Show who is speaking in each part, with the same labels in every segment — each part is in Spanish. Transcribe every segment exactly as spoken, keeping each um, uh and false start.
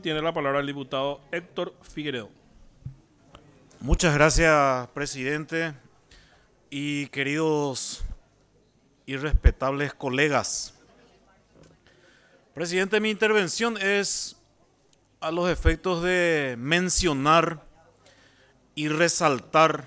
Speaker 1: Tiene la palabra el diputado Héctor Figueredo.
Speaker 2: Muchas gracias, presidente, y queridos y respetables colegas. Presidente, mi intervención es a los efectos de mencionar y resaltar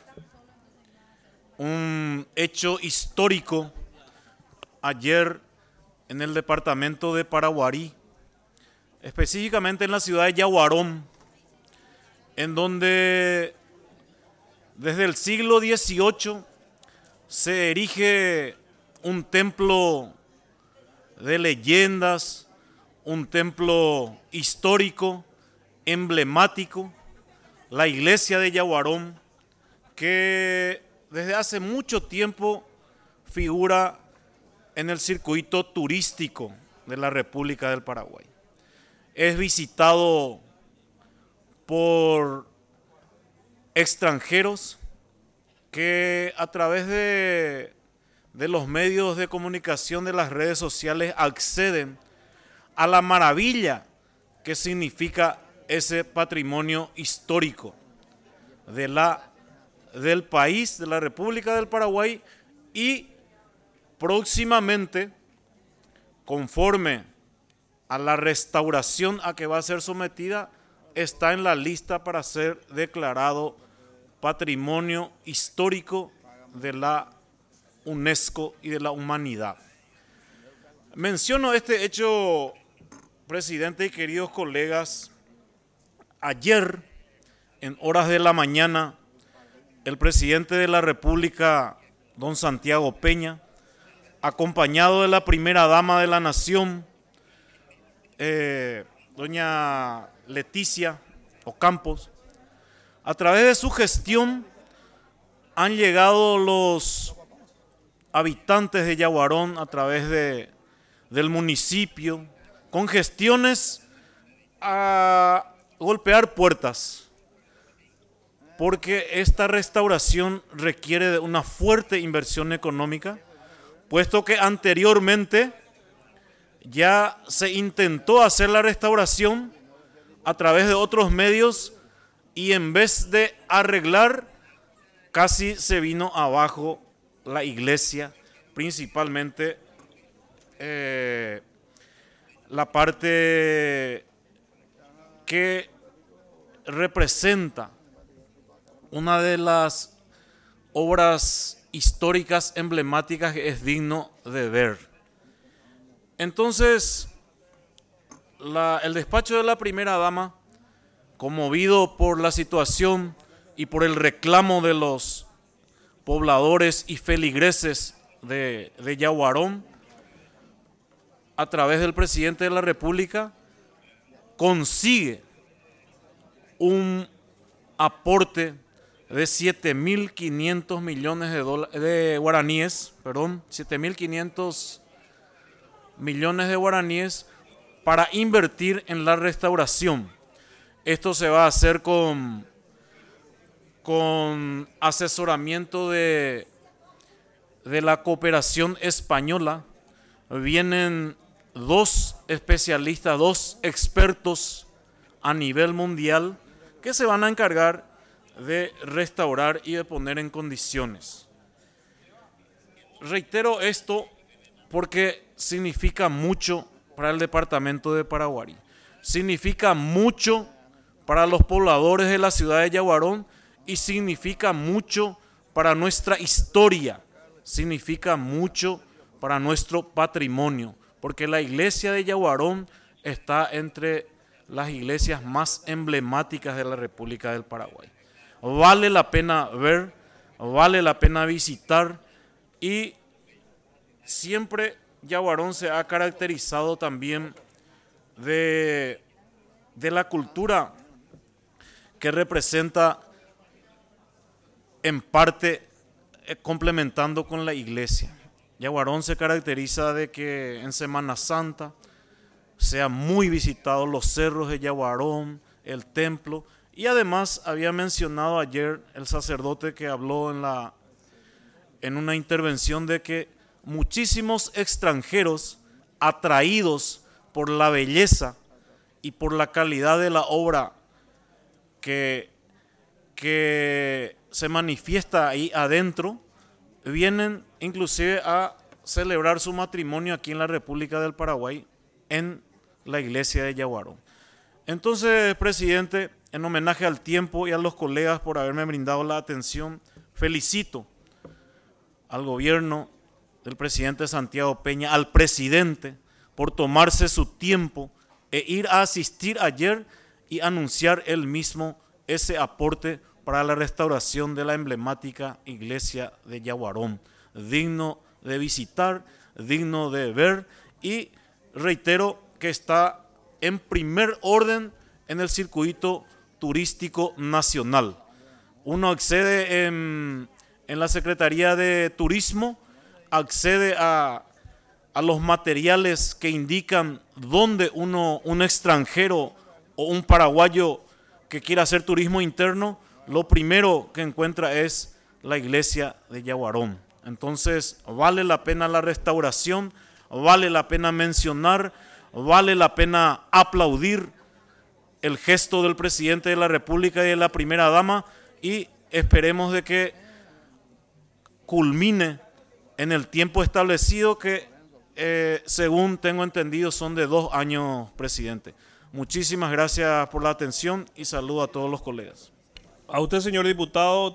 Speaker 2: un hecho histórico ayer en el departamento de Paraguarí, específicamente en la ciudad de Yaguarón, en donde desde el siglo dieciocho se erige un templo de leyendas, un templo histórico, emblemático, la iglesia de Yaguarón, que desde hace mucho tiempo figura en el circuito turístico de la República del Paraguay. Es visitado por extranjeros que a través de, de los medios de comunicación de las redes sociales acceden a la maravilla que significa ese patrimonio histórico de la, del país, de la República del Paraguay, y próximamente, conforme a la restauración a que va a ser sometida, está en la lista para ser declarado Patrimonio Histórico de la UNESCO y de la humanidad. Menciono este hecho, presidente y queridos colegas. Ayer, en horas de la mañana, el presidente de la República, don Santiago Peña, acompañado de la primera dama de la nación, eh, doña Leticia Ocampos, a través de su gestión han llegado los habitantes de Yaguarón a través de, del municipio con gestiones a golpear puertas, porque esta restauración requiere de una fuerte inversión económica, puesto que anteriormente ya se intentó hacer la restauración a través de otros medios y en vez de arreglar, casi se vino abajo la iglesia, principalmente eh, la parte que representa una de las obras históricas emblemáticas que es digno de ver. Entonces, la, el despacho de la primera dama, conmovido por la situación y por el reclamo de los pobladores y feligreses de, de Yaguarón, a través del presidente de la República, consigue un aporte de siete mil quinientos millones de, dola- de guaraníes, perdón, siete mil quinientos millones de guaraníes para invertir en la restauración. Esto se va a hacer con, con asesoramiento de, de la cooperación española. Vienen dos especialistas, dos expertos a nivel mundial que se van a encargar de restaurar y de poner en condiciones. Reitero esto porque significa mucho para el departamento de Paraguarí, significa mucho para los pobladores de la ciudad de Yaguarón y significa mucho para nuestra historia, significa mucho para nuestro patrimonio, porque la iglesia de Yaguarón está entre las iglesias más emblemáticas de la República del Paraguay. Vale la pena ver, vale la pena visitar, y siempre Yaguarón se ha caracterizado también de, de la cultura que representa en parte eh, complementando con la iglesia. Yaguarón se caracteriza de que en Semana Santa sean muy visitados los cerros de Yaguarón, el templo, y además había mencionado ayer el sacerdote que habló en, la, en una intervención de que muchísimos extranjeros atraídos por la belleza y por la calidad de la obra que, que se manifiesta ahí adentro, vienen inclusive a celebrar su matrimonio aquí en la República del Paraguay, en la iglesia de Yaguarón. Entonces, presidente, en homenaje al tiempo y a los colegas por haberme brindado la atención, felicito al gobierno del presidente Santiago Peña, al presidente, por tomarse su tiempo e ir a asistir ayer y anunciar él mismo ese aporte para la restauración de la emblemática iglesia de Yaguarón, digno de visitar, digno de ver, y reitero que está en primer orden en el circuito turístico nacional. Uno accede en, en la Secretaría de Turismo, accede a, a los materiales que indican dónde uno, un extranjero o un paraguayo que quiera hacer turismo interno, lo primero que encuentra es la iglesia de Yaguarón. Entonces, vale la pena la restauración, vale la pena mencionar, vale la pena aplaudir el gesto del presidente de la República y de la primera dama, y esperemos de que culmine en el tiempo establecido, que eh, según tengo entendido son de dos años, presidente. Muchísimas gracias por la atención y saludo a todos los colegas.
Speaker 1: A usted, señor diputado.